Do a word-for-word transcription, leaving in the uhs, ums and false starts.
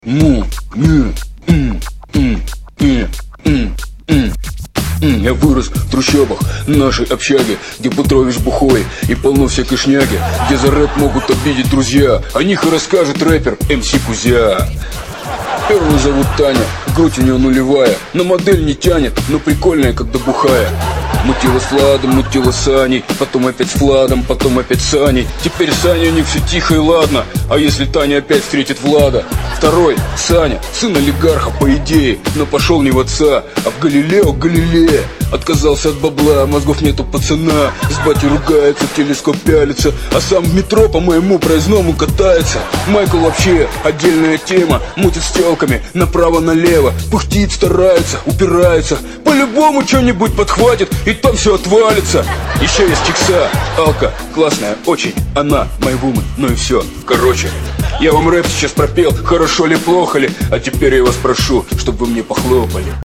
Му, мю, м, м, м, м, м, м. Я вырос в трущобах нашей общаги, где Петрович бухой и полно всякой шняги, где за рэп могут обидеть друзья. О них и расскажет рэпер эм си Кузя. Первую зовут Таня, грудь у нее нулевая, на модель не тянет, но прикольная, когда бухая. Мутила с Владом, мутила с Аней, потом опять с Владом, потом опять с Аней. Теперь с Аней у них все тихо и ладно. А если Таня опять встретит Влада? Второй, Саня, сын олигарха по идее, но пошел не в отца, а в Галилео Галилея. Отказался от бабла, мозгов нету пацана, с батей ругается, в телескоп пялится, а сам в метро по моему проездному катается. Майкл вообще отдельная тема, мутит с телками направо-налево, пыхтит, старается, упирается, по-любому что-нибудь подхватит, и там все отвалится. Еще есть Чикса, Алка, классная очень, она мой вумен, ну и все. Короче, я вам рэп сейчас пропел, хорошо ли, плохо ли, а теперь я вас прошу, чтобы вы мне похлопали.